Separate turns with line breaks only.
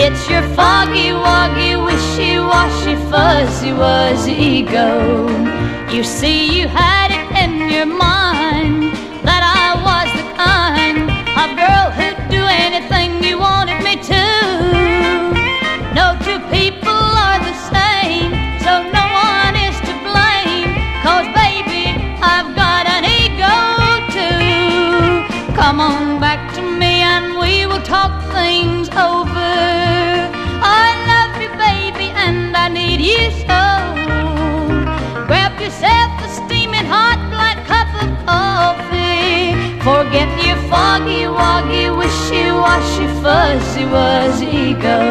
It's your foggy, woggy, wishy-washy, fuzzy-wuzzy ego. You see, you had it in your mind that I was the kind of girl who'd do anything you wanted me to. No two people are the same, so no one is to blame, 'cause baby, I've got an ego too. Come on back to me and we will talk things over. I love you, baby, and I need you so. Grab yourself a steaming hot black cup of coffee. Forget your foggy, woggy, wishy-washy, fuzzy-wuzzy ego.